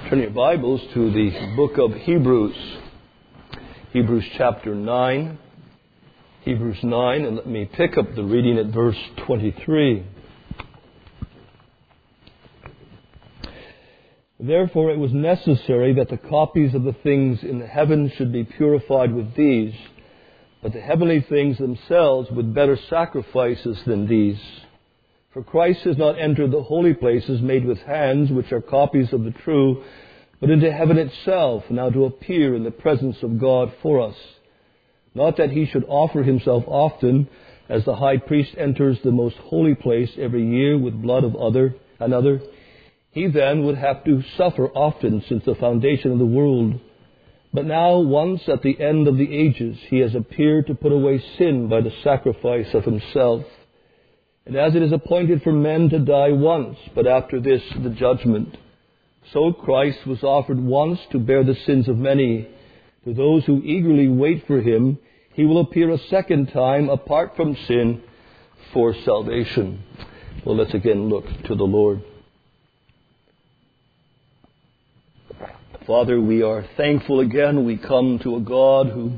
Turn your Bibles to the book of Hebrews. Hebrews chapter 9. Hebrews 9, and let me pick up the reading at verse 23. Therefore it was necessary that the copies of the things in the heavens should be purified with these, but the heavenly things themselves with better sacrifices than these. For Christ has not entered the holy places made with hands, which are copies of the true, but into heaven itself, now to appear in the presence of God for us. Not that he should offer himself often, as the high priest enters the most holy place every year with blood of another. He then would have to suffer often since the foundation of the world. But now, once at the end of the ages, he has appeared to put away sin by the sacrifice of himself. And as it is appointed for men to die once, but after this the judgment, so Christ was offered once to bear the sins of many. To those who eagerly wait for him, he will appear a second time apart from sin for salvation. Well, let's again look to the Lord. Father, we are thankful again. We come to a God who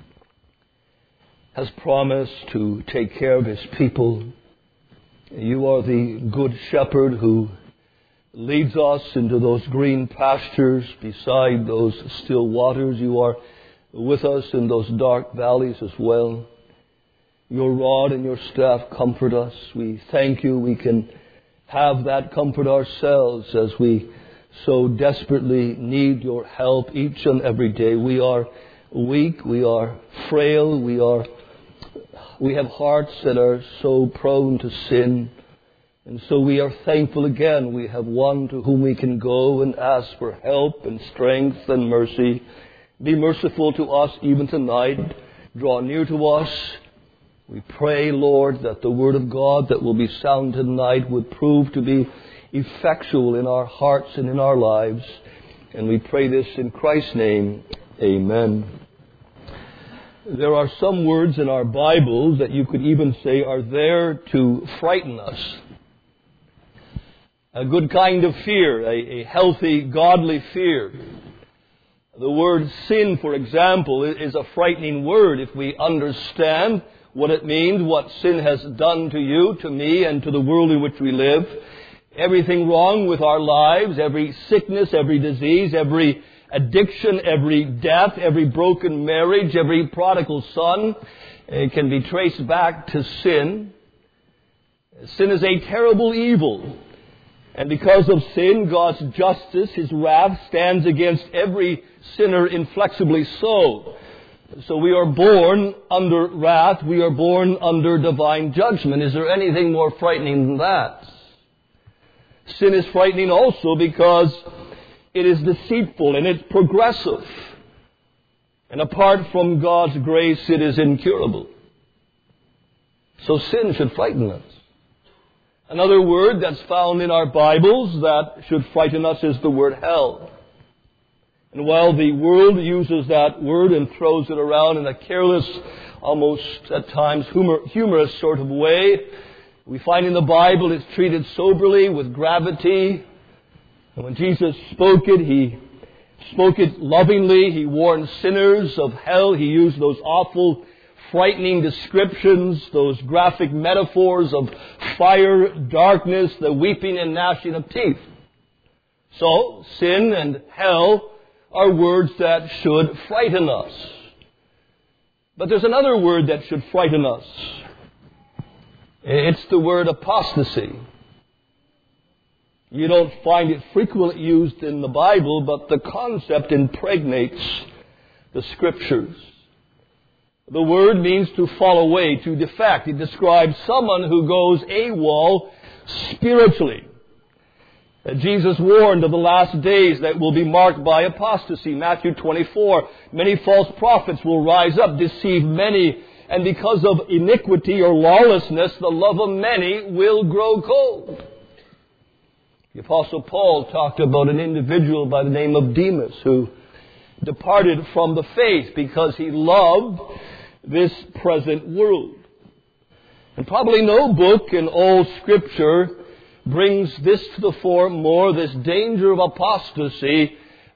has promised to take care of his people. You are the good shepherd who leads us into those green pastures beside those still waters. You are with us in those dark valleys as well. Your rod and your staff comfort us. We thank you. We can have that comfort ourselves as we so desperately need your help each and every day. We are weak. We are frail. We have hearts that are so prone to sin. And so we are thankful again. We have one to whom we can go and ask for help and strength and mercy. Be merciful to us even tonight. Draw near to us. We pray, Lord, that the Word of God that will be sound tonight would prove to be effectual in our hearts and in our lives. And we pray this in Christ's name. Amen. There are some words in our Bibles that you could even say are there to frighten us. A good kind of fear, a healthy, godly fear. The word sin, for example, is a frightening word if we understand what it means, what sin has done to you, to me, and to the world in which we live. Everything wrong with our lives, every sickness, every disease, every addiction, every death, every broken marriage, every prodigal son, it can be traced back to sin. Sin is a terrible evil. And because of sin, God's justice, his wrath, stands against every sinner inflexibly so. So we are born under wrath. We are born under divine judgment. Is there anything more frightening than that? Sin is frightening also because it is deceitful and it's progressive. And apart from God's grace, it is incurable. So sin should frighten us. Another word that's found in our Bibles that should frighten us is the word hell. And while the world uses that word and throws it around in a careless, almost at times humorous sort of way, we find in the Bible it's treated soberly, with gravity. And when Jesus spoke it, he spoke it lovingly. He warned sinners of hell. He used those awful, frightening descriptions, those graphic metaphors of fire, darkness, the weeping and gnashing of teeth. So, sin and hell are words that should frighten us. But there's another word that should frighten us. It's the word apostasy. You don't find it frequently used in the Bible, but the concept impregnates the Scriptures. The word means to fall away, to defect. It describes someone who goes AWOL spiritually. Jesus warned of the last days that will be marked by apostasy. Matthew 24, many false prophets will rise up, deceive many, and because of iniquity or lawlessness, the love of many will grow cold. The Apostle Paul talked about an individual by the name of Demas who departed from the faith because he loved this present world. And probably no book in all Scripture brings this to the fore more, this danger of apostasy,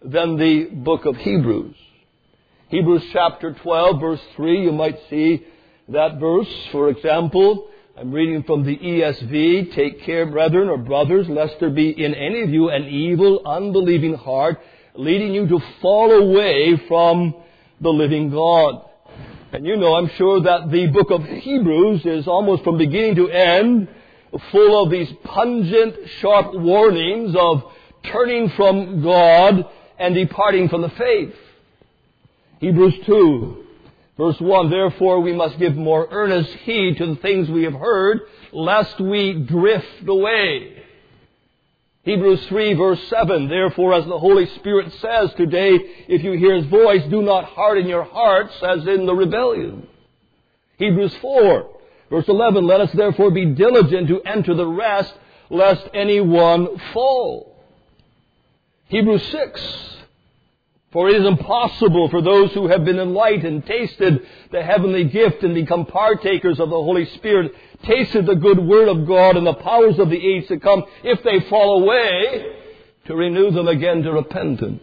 than the book of Hebrews. Hebrews chapter 12, verse 3, you might see that verse. For example, I'm reading from the ESV, "Take care, brethren or brothers, lest there be in any of you an evil, unbelieving heart, leading you to fall away from the living God." And you know, I'm sure that the book of Hebrews is almost from beginning to end full of these pungent, sharp warnings of turning from God and departing from the faith. Hebrews 2, verse 1, "Therefore we must give more earnest heed to the things we have heard, lest we drift away." Hebrews 3, verse 7, "Therefore, as the Holy Spirit says today, if you hear His voice, do not harden your hearts as in the rebellion." Hebrews 4, verse 11, "Let us therefore be diligent to enter the rest, lest anyone fall." Hebrews 6, "For it is impossible for those who have been enlightened, tasted the heavenly gift, and become partakers of the Holy Spirit, tasted the good word of God and the powers of the age to come, if they fall away, to renew them again to repentance."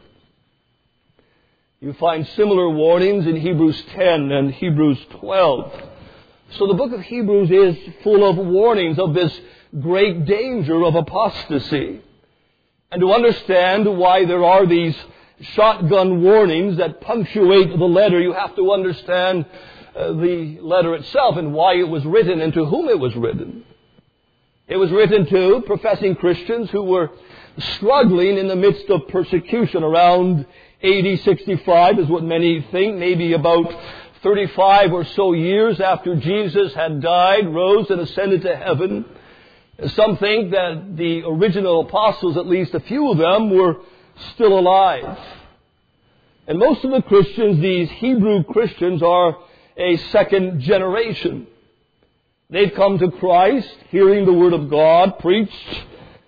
You find similar warnings in Hebrews 10 and Hebrews 12. So the book of Hebrews is full of warnings of this great danger of apostasy. And to understand why there are these shotgun warnings that punctuate the letter, you have to understand the letter itself and why it was written and to whom it was written. It was written to professing Christians who were struggling in the midst of persecution around AD 65 is what many think, maybe about 35 or so years after Jesus had died, rose and ascended to heaven. Some think that the original apostles, at least a few of them, were still alive. And most of the Christians, these Hebrew Christians, are a second generation. They've come to Christ, hearing the Word of God preached.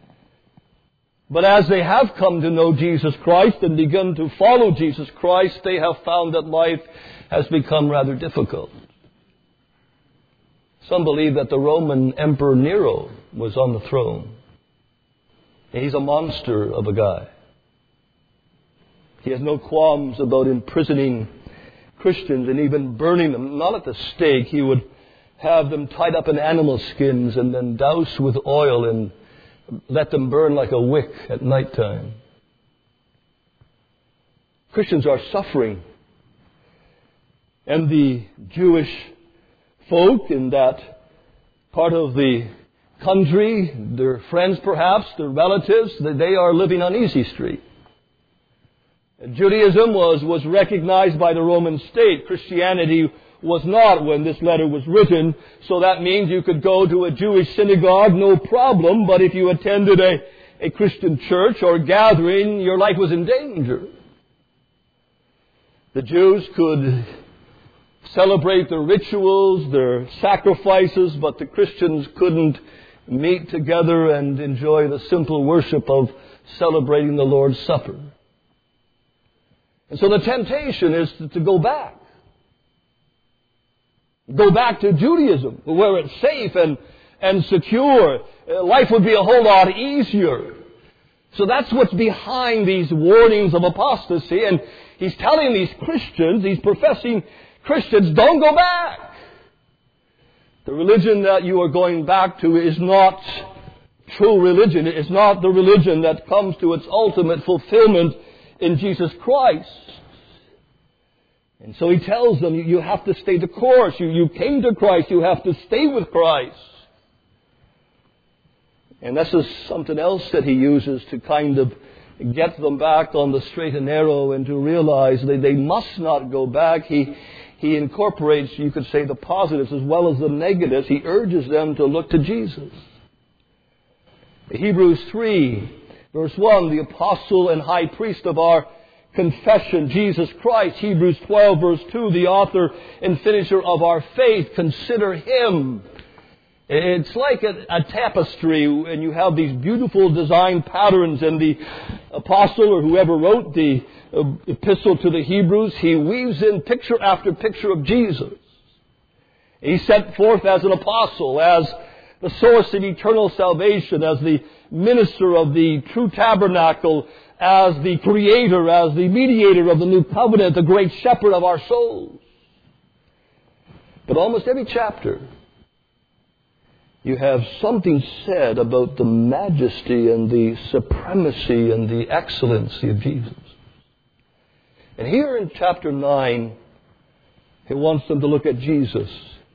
But as they have come to know Jesus Christ and begun to follow Jesus Christ, they have found that life has become rather difficult. Some believe that the Roman Emperor Nero was on the throne. He's a monster of a guy. He has no qualms about imprisoning Christians and even burning them. Not at the stake. He would have them tied up in animal skins and then doused with oil and let them burn like a wick at nighttime. Christians are suffering. And the Jewish folk in that part of the country, their friends perhaps, their relatives, they are living on easy street. Judaism was recognized by the Roman state. Christianity was not when this letter was written. So that means you could go to a Jewish synagogue, no problem. But if you attended a Christian church or gathering, your life was in danger. The Jews could celebrate their rituals, their sacrifices, but the Christians couldn't meet together and enjoy the simple worship of celebrating the Lord's Supper. And so the temptation is to go back. Go back to Judaism, where it's safe and secure. Life would be a whole lot easier. So that's what's behind these warnings of apostasy. And he's telling these Christians, these professing Christians, don't go back. The religion that you are going back to is not true religion. It is not the religion that comes to its ultimate fulfillment in Jesus Christ. And so he tells them, you have to stay the course. You came to Christ. You have to stay with Christ. And this is something else that he uses to kind of get them back on the straight and narrow and to realize that they must not go back. He incorporates, you could say, the positives as well as the negatives. He urges them to look to Jesus. Hebrews 3, verse 1, the apostle and high priest of our confession, Jesus Christ. Hebrews 12, verse 2, the author and finisher of our faith. Consider Him. It's like a tapestry, and you have these beautiful design patterns, and the apostle or whoever wrote the epistle to the Hebrews, he weaves in picture after picture of Jesus. He's set forth as an apostle, as the source of eternal salvation, as the minister of the true tabernacle, as the creator, as the mediator of the new covenant, the great shepherd of our souls. But almost every chapter, you have something said about the majesty and the supremacy and the excellency of Jesus. And here in chapter 9, he wants them to look at Jesus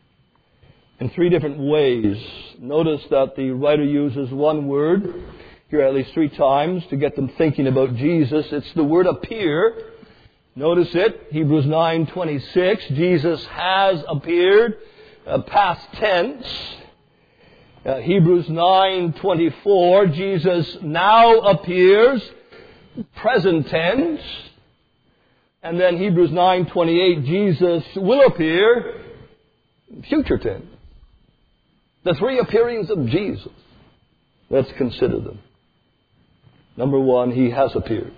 in three different ways. Notice that the writer uses one word here at least three times to get them thinking about Jesus. It's the word appear. Notice it, Hebrews 9:26. Jesus has appeared, past tense. Hebrews 9:24. Jesus now appears, present tense. And then Hebrews 9:28. Jesus will appear, future tense. The three appearings of Jesus. Let's consider them. Number one, he has appeared.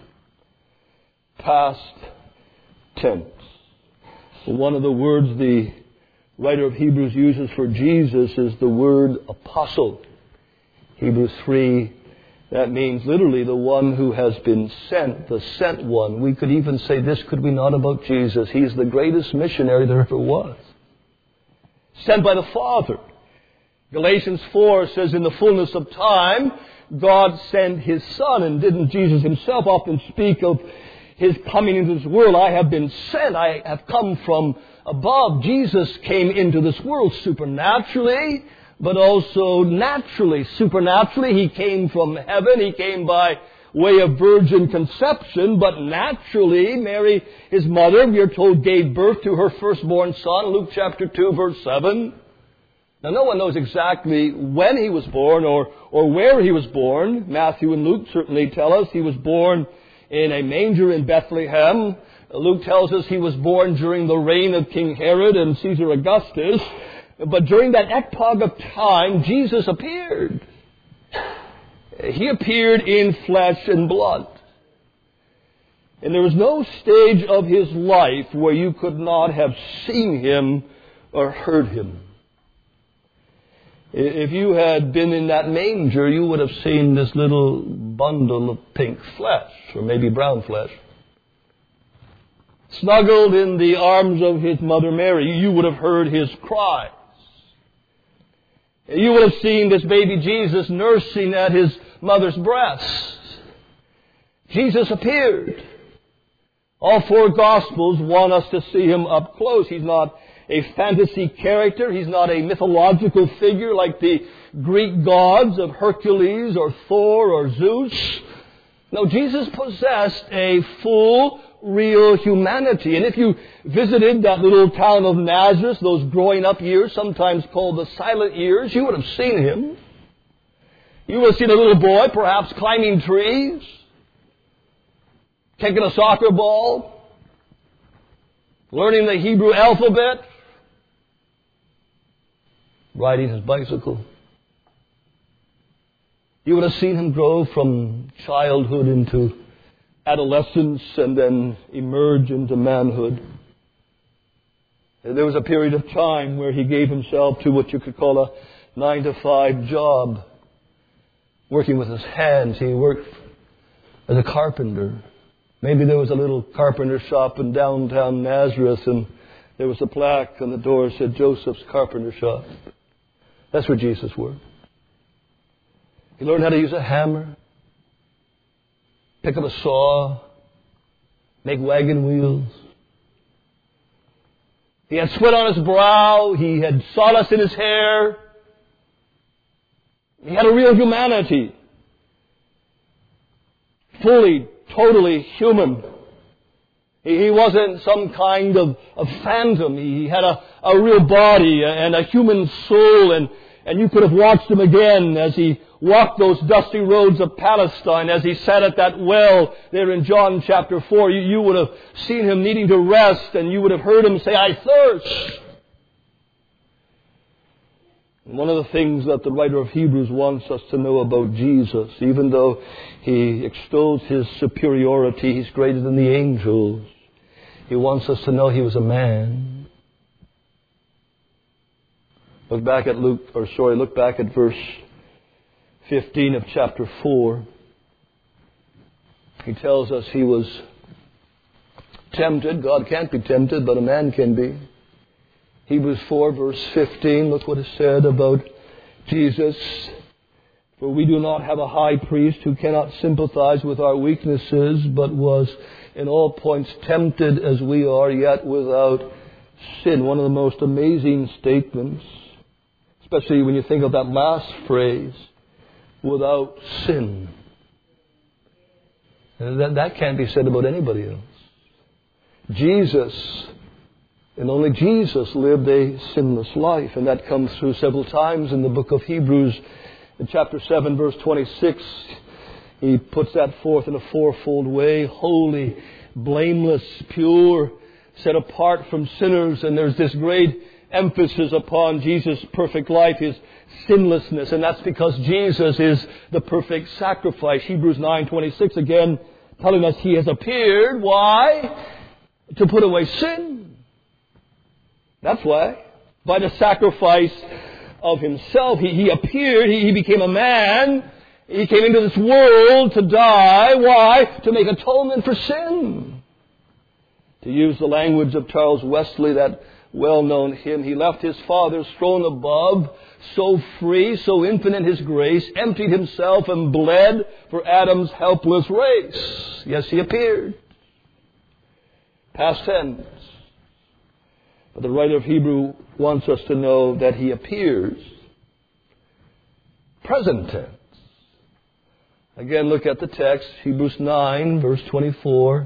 Past tense. One of the words the writer of Hebrews uses for Jesus is the word apostle. Hebrews 3, that means literally the one who has been sent, the sent one. We could even say this, could we not, about Jesus? He's the greatest missionary there ever was. Sent by the Father. Galatians 4 says, in the fullness of time, God sent His Son. And didn't Jesus Himself often speak of His coming into this world? I have been sent. I have come from above. Jesus came into this world supernaturally, but also naturally. Supernaturally, He came from heaven. He came by way of virgin conception, but naturally, Mary, His mother, we are told, gave birth to her firstborn son, Luke chapter 2, verse 7. Now, no one knows exactly when He was born or where He was born. Matthew and Luke certainly tell us He was born in a manger in Bethlehem. Luke tells us He was born during the reign of King Herod and Caesar Augustus. But during that epoch of time, Jesus appeared. He appeared in flesh and blood. And there was no stage of His life where you could not have seen Him or heard Him. If you had been in that manger, you would have seen this little bundle of pink flesh, or maybe brown flesh, snuggled in the arms of His mother Mary. You would have heard His cries. You would have seen this baby Jesus nursing at His mother's breast. Jesus appeared. All four Gospels want us to see Him up close. He's not a fantasy character. He's not a mythological figure like the Greek gods of Hercules or Thor or Zeus. No, Jesus possessed a full, real humanity. And if you visited that little town of Nazareth, those growing up years, sometimes called the silent years, you would have seen Him. You would have seen a little boy, perhaps climbing trees, kicking a soccer ball, learning the Hebrew alphabet, riding his bicycle. You would have seen Him grow from childhood into adolescence and then emerge into manhood. There was a period of time where He gave Himself to what you could call a 9-to-5 job, working with His hands. He worked as a carpenter. Maybe there was a little carpenter shop in downtown Nazareth, and there was a plaque on the door that said Joseph's Carpenter Shop. That's where Jesus worked. He learned how to use a hammer, pick up a saw, make wagon wheels. He had sweat on His brow. He had sawdust in His hair. He had a real humanity. Fully, totally human. He wasn't some kind of phantom. He had a real body and a human soul, and you could have watched Him again as He walked those dusty roads of Palestine, as He sat at that well there in John chapter 4. You would have seen Him needing to rest, and you would have heard Him say, "I thirst." And one of the things that the writer of Hebrews wants us to know about Jesus, even though he extols His superiority, He's greater than the angels, he wants us to know He was a man. Look back at verse 15 of chapter 4. He tells us he was tempted. God can't be tempted, but a man can be. Hebrews 4 verse 15, look what is said about Jesus. For we do not have a high priest who cannot sympathize with our weaknesses, but was in all points tempted as we are, yet without sin. One of the most amazing statements, especially when you think of that last phrase, without sin. That can't be said about anybody else. Jesus, and only Jesus, lived a sinless life, and that comes through several times in the book of Hebrews. In chapter 7, verse 26, he puts that forth in a fourfold way: holy, blameless, pure, set apart from sinners. And there's this great emphasis upon Jesus' perfect life, His sinlessness. And that's because Jesus is the perfect sacrifice. Hebrews 9:26 again telling us He has appeared. Why? To put away sin. That's why. By the sacrifice of Himself. He appeared. He became a man. He came into this world to die. Why? To make atonement for sin. To use the language of Charles Wesley, that well-known hymn, He left His Father's throne above, so free, so infinite His grace, emptied Himself and bled for Adam's helpless race. Yes, He appeared. Past tense. But the writer of Hebrew wants us to know that He appears. Present tense. Again, look at the text, Hebrews 9, verse 24.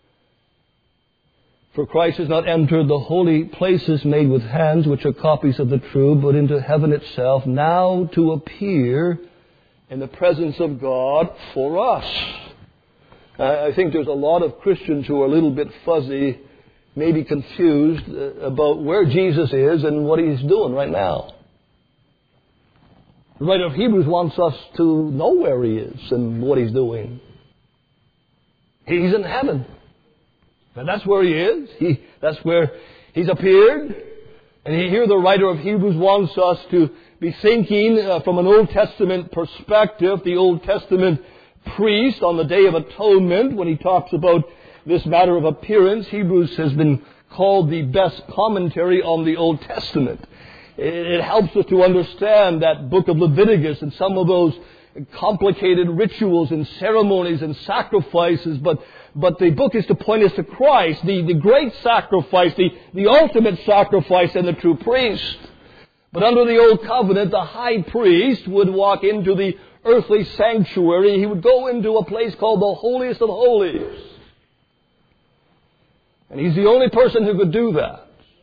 For Christ has not entered the holy places made with hands, which are copies of the true, but into heaven itself, now to appear in the presence of God for us. I think there's a lot of Christians who are a little bit fuzzy, maybe confused about where Jesus is and what He's doing right now. The writer of Hebrews wants us to know where He is and what He's doing. He's in heaven. And that's where He is. That's where He's appeared. And here the writer of Hebrews wants us to be thinking from an Old Testament perspective, the Old Testament priest on the Day of Atonement, when he talks about this matter of appearance. Hebrews has been called the best commentary on the Old Testament. It helps us to understand that book of Leviticus and some of those complicated rituals and ceremonies and sacrifices, but the book is to point us to Christ, the great sacrifice, the ultimate sacrifice and the true priest. But under the Old Covenant, the high priest would walk into the earthly sanctuary. He would go into a place called the Holiest of Holies. And he's the only person who could do that.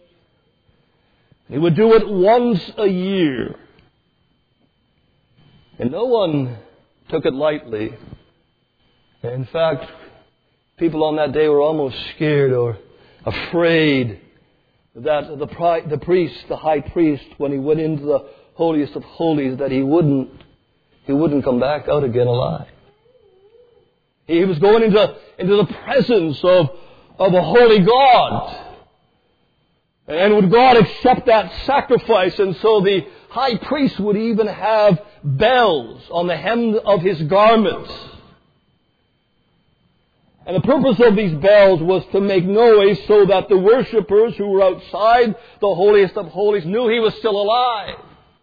He would do it once a year. And no one took it lightly. In fact, people on that day were almost scared or afraid that the priest, the high priest, when he went into the holiest of holies, that he wouldn't come back out again alive. He was going into the presence of a holy God. And would God accept that sacrifice? And so the high priest would even have bells on the hem of his garments. And the purpose of these bells was to make noise so that the worshippers who were outside the holiest of holies knew he was still alive.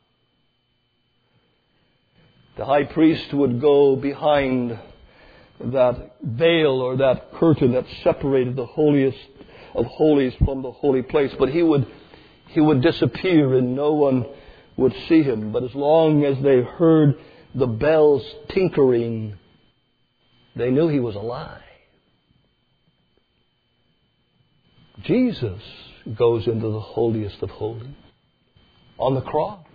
The high priest would go behind that veil or that curtain that separated the holiest of holies from the holy place. But he would disappear and no one would see him. But as long as they heard the bells tinkering, they knew he was alive. Jesus goes into the holiest of holies on the cross.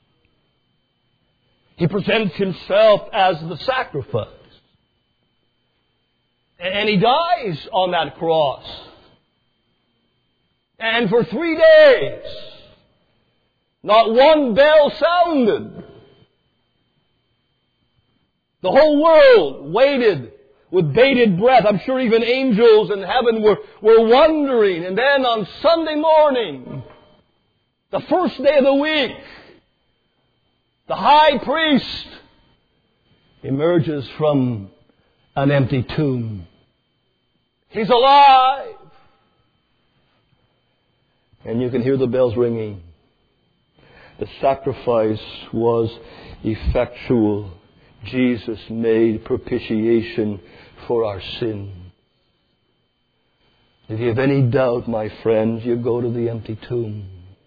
He presents himself as the sacrifice. And he dies on that cross. And for 3 days, not one bell sounded. The whole world waited with bated breath. I'm sure even angels in heaven were wondering. And then on Sunday morning, the first day of the week, the high priest emerges from an empty tomb. He's alive! And you can hear the bells ringing. The sacrifice was effectual. Jesus made propitiation for our sin. If you have any doubt, my friends, you go to the empty tomb.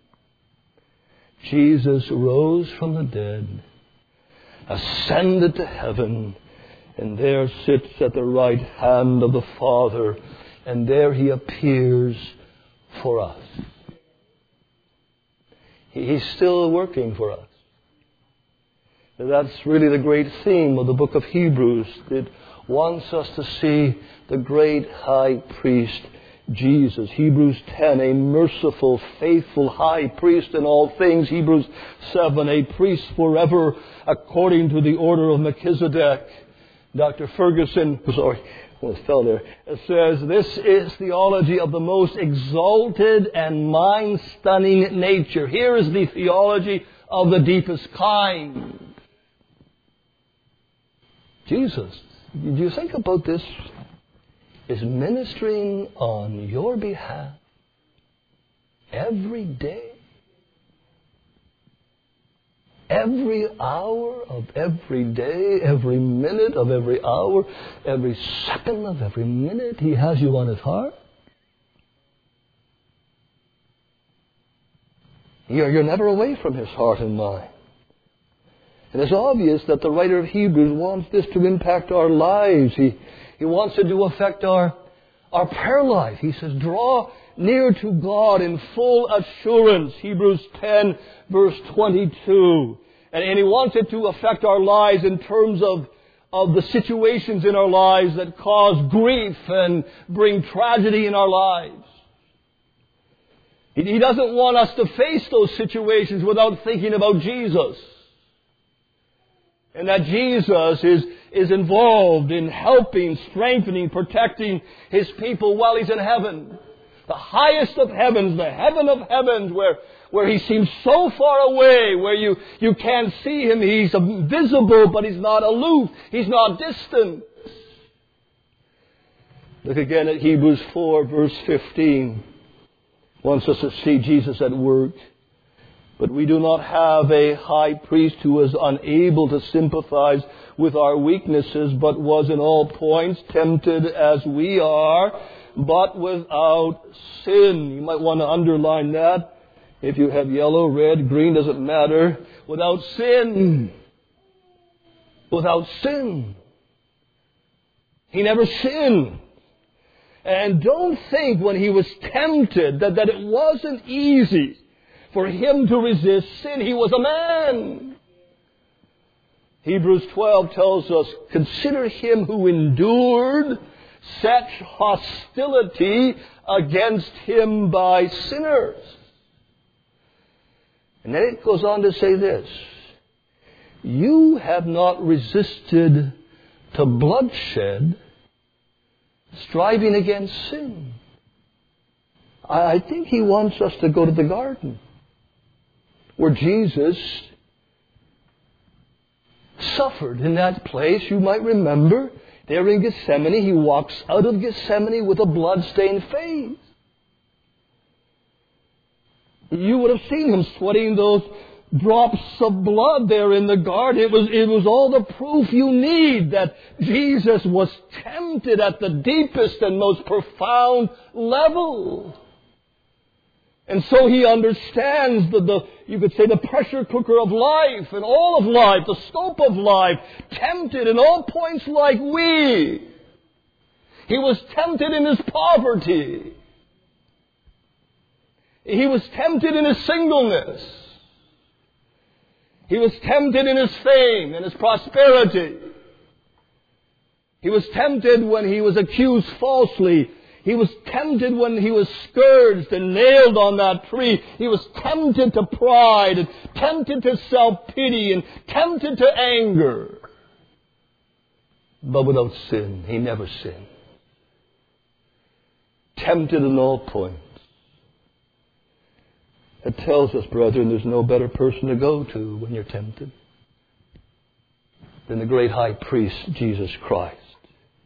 Jesus rose from the dead, ascended to heaven, and there sits at the right hand of the Father, and there He appears for us. He's still working for us. That's really the great theme of the book of Hebrews. It wants us to see the great high priest, Jesus. Hebrews 10, a merciful, faithful high priest in all things. Hebrews 7, a priest forever according to the order of Melchizedek. Dr. Ferguson, says this is theology of the most exalted and mind-stunning nature. Here is the theology of the deepest kind. Jesus, did you think about this? Is ministering on your behalf every day, every hour of every day, every minute of every hour, every second of every minute. He has you on His heart. You're never away from His heart and mind. And it's obvious that the writer of Hebrews wants this to impact our lives. He wants it to affect our prayer life. He says, draw near to God in full assurance. Hebrews 10, verse 22. And He wants it to affect our lives in terms of the situations in our lives that cause grief and bring tragedy in our lives. He doesn't want us to face those situations without thinking about Jesus. And that Jesus is involved in helping, strengthening, protecting His people while He's in heaven. The highest of heavens, the heaven of heavens, where He seems so far away, where you can't see Him. He's visible, but He's not aloof. He's not distant. Look again at Hebrews 4, verse 15. Wants us to see Jesus at work. But we do not have a high priest who is unable to sympathize with our weaknesses, but was in all points tempted as we are, but without sin. You might want to underline that. If you have yellow, red, green, doesn't matter. Without sin. Without sin. He never sinned. And don't think when He was tempted that it wasn't easy for Him to resist sin. He was a man. Hebrews 12 tells us, consider Him who endured such hostility against Him by sinners. And then it goes on to say this, you have not resisted to bloodshed, striving against sin. I think He wants us to go to the garden, where Jesus suffered in that place. You might remember, there in Gethsemane, He walks out of Gethsemane with a blood-stained face. You would have seen Him sweating those drops of blood there in the garden. It was all the proof you need that Jesus was tempted at the deepest and most profound level. And so He understands you could say the pressure cooker of life and all of life, the scope of life, tempted in all points like we. He was tempted in His poverty. He was tempted in His singleness. He was tempted in His fame and His prosperity. He was tempted when He was accused falsely. He was tempted when He was scourged and nailed on that tree. He was tempted to pride and tempted to self-pity and tempted to anger. But without sin, He never sinned. Tempted in all points. It tells us, brethren, there's no better person to go to when you're tempted than the great high priest, Jesus Christ.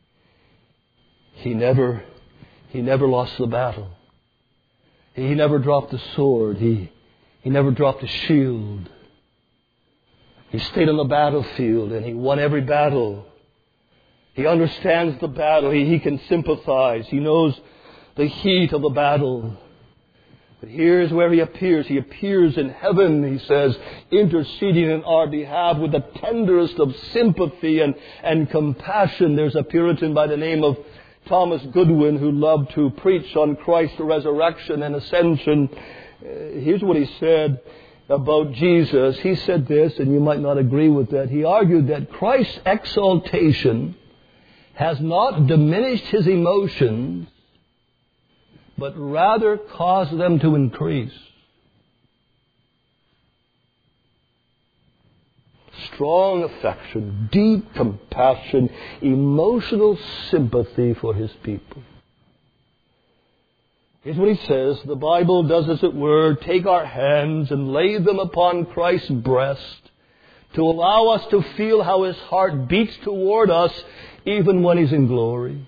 He never lost the battle. He never dropped the sword. He never dropped the shield. He stayed on the battlefield and he won every battle. He understands the battle. He can sympathize. He knows the heat of the battle. But here's where he appears. He appears in heaven, he says, interceding in our behalf with the tenderest of sympathy and compassion. There's a Puritan by the name of Thomas Goodwin who loved to preach on Christ's resurrection and ascension. Here's what he said about Jesus. He said this, and you might not agree with that. He argued that Christ's exaltation has not diminished his emotions, but rather caused them to increase. Strong affection, deep compassion, emotional sympathy for his people. Here's what he says. The Bible does, as it were, take our hands and lay them upon Christ's breast to allow us to feel how his heart beats toward us even when he's in glory.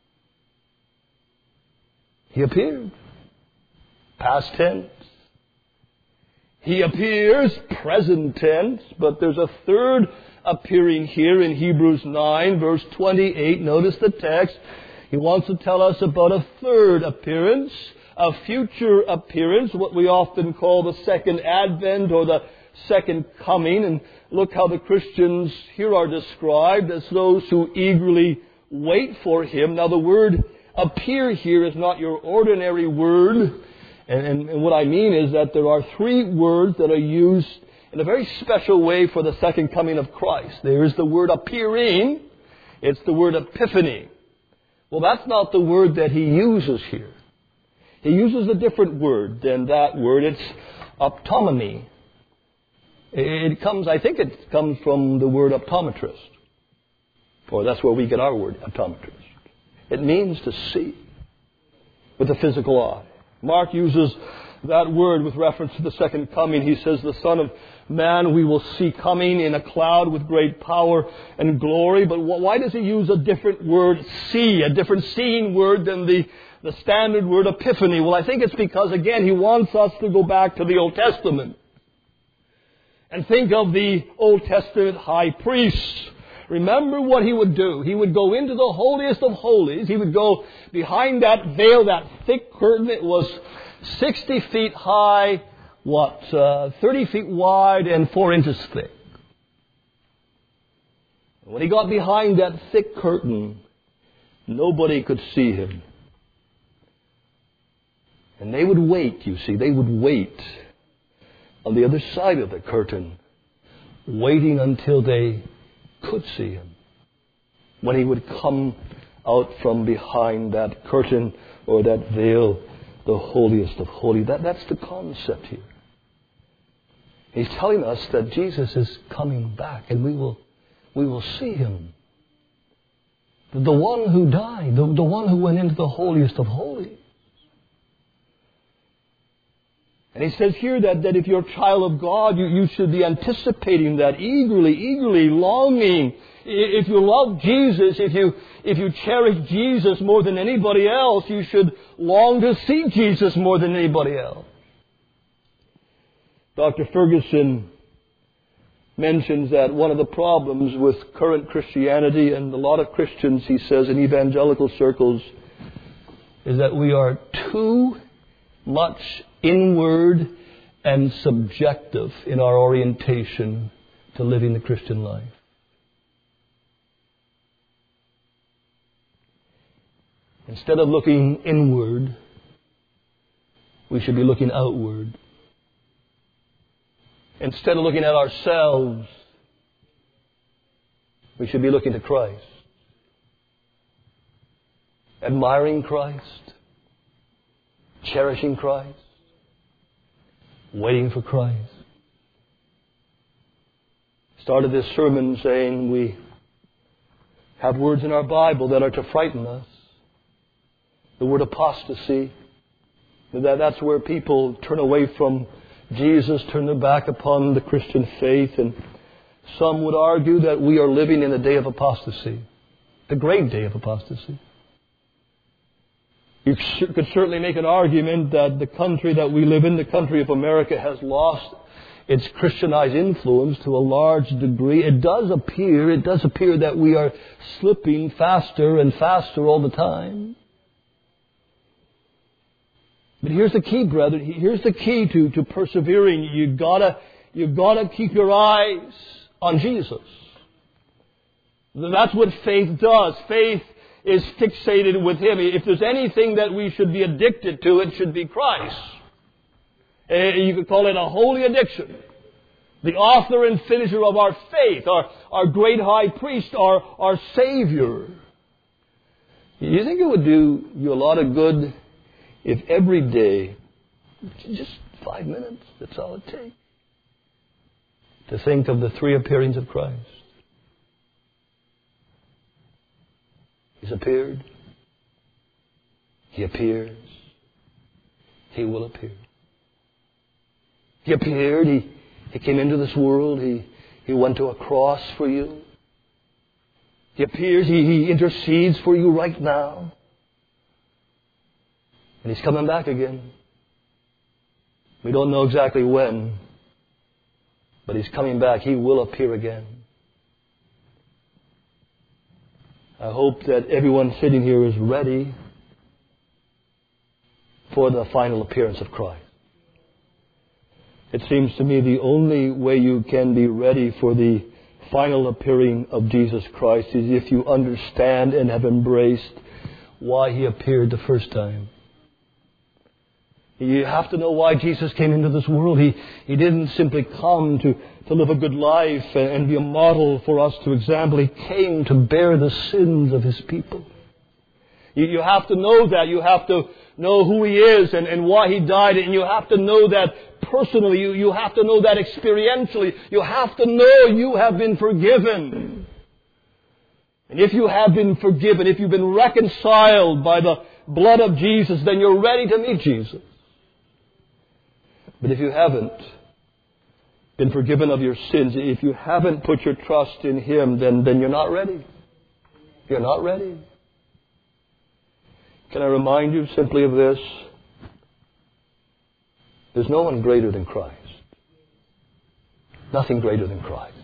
He appeared. Past tense. He appears, present tense, but there's a third appearing here in Hebrews 9, verse 28. Notice the text. He wants to tell us about a third appearance, a future appearance, what we often call the second advent or the second coming. And look how the Christians here are described as those who eagerly wait for him. Now the word appear here is not your ordinary word. And what I mean is that there are three words that are used in a very special way for the second coming of Christ. There is the word appearing. It's the word epiphany. Well, that's not the word that he uses here. He uses a different word than that word. It's optonomy. It comes from the word optometrist. Or that's where we get our word, optometrist. It means to see with the physical eye. Mark uses that word with reference to the second coming. He says, the Son of Man we will see coming in a cloud with great power and glory. But why does he use a different word, see, a different seeing word than the standard word epiphany? Well, I think it's because, again, he wants us to go back to the Old Testament and think of the Old Testament high priest. Remember what he would do. He would go into the holiest of holies. He would go behind that veil, that thick curtain. It was 60 feet high, 30 feet wide, and 4 inches thick. When he got behind that thick curtain, nobody could see him. And they would wait, you see. They would wait on the other side of the curtain, waiting until they could see him. When he would come out from behind that curtain or that veil, the holiest of holies. That's the concept here. He's telling us that Jesus is coming back and we will see him. The one who died, the one who went into the holiest of holies. And he says here that if you're a child of God, you should be anticipating that, eagerly longing. If you love Jesus, if you cherish Jesus more than anybody else, you should long to see Jesus more than anybody else. Dr. Ferguson mentions that one of the problems with current Christianity and a lot of Christians, he says, in evangelical circles, is that we are too much inward and subjective in our orientation to living the Christian life. Instead of looking inward, we should be looking outward. Instead of looking at ourselves, we should be looking to Christ. Admiring Christ. Cherishing Christ. Waiting for Christ. Started this sermon saying we have words in our Bible that are to frighten us. The word apostasy. That's where people turn away from Jesus, turn their back upon the Christian faith. And some would argue that we are living in the day of apostasy. The great day of apostasy. You could certainly make an argument that the country that we live in, the country of America, has lost its Christianized influence to a large degree. It does appear that we are slipping faster and faster all the time. But here's the key, brethren. Here's the key to persevering. You've got to keep your eyes on Jesus. That's what faith does. Faith is fixated with Him. If there's anything that we should be addicted to, it should be Christ. You could call it a holy addiction. The author and finisher of our faith, our great high priest, our Savior. You think it would do you a lot of good if every day, just 5 minutes, that's all it takes, to think of the three appearings of Christ? He's appeared. He appears. He will appear. He appeared. He came into this world. He went to a cross for you. He appears. He intercedes for you right now. And He's coming back again. We don't know exactly when, but He's coming back. He will appear again. I hope that everyone sitting here is ready for the final appearance of Christ. It seems to me the only way you can be ready for the final appearing of Jesus Christ is if you understand and have embraced why He appeared the first time. You have to know why Jesus came into this world. He didn't simply come to live a good life and be a model for us to example. He came to bear the sins of His people. You have to know that. You have to know who He is and why He died. And you have to know that personally. You have to know that experientially. You have to know you have been forgiven. And if you have been forgiven, if you've been reconciled by the blood of Jesus, then you're ready to meet Jesus. But if you haven't been forgiven of your sins, if you haven't put your trust in Him, then you're not ready. You're not ready. Can I remind you simply of this? There's no one greater than Christ. Nothing greater than Christ.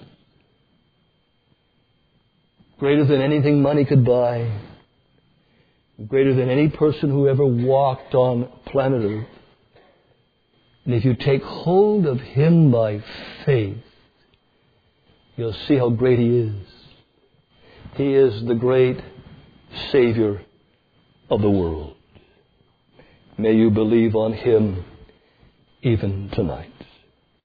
Greater than anything money could buy. Greater than any person who ever walked on planet Earth. And if you take hold of Him by faith, you'll see how great He is. He is the great Savior of the world. May you believe on Him even tonight.